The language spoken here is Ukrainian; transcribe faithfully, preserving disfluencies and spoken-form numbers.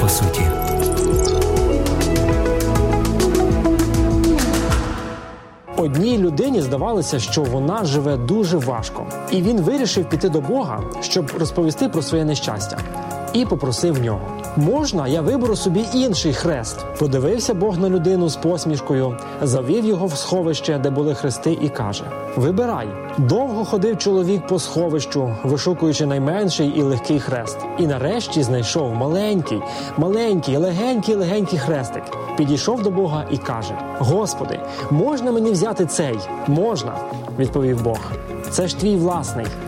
по суті. Одній людині здавалося, що вона живе дуже важко. І він вирішив піти до Бога, щоб розповісти про своє нещастя. І попросив в нього: «Можна, я виберу собі інший хрест?» Подивився Бог на людину з посмішкою, завів його в сховище, де були хрести, і каже: «Вибирай». Довго ходив чоловік по сховищу, вишукуючи найменший і легкий хрест. І нарешті знайшов маленький, маленький, легенький-легенький хрестик. Підійшов до Бога і каже: «Господи, можна мені взяти цей?» «Можна», – відповів Бог. «Це ж твій власний».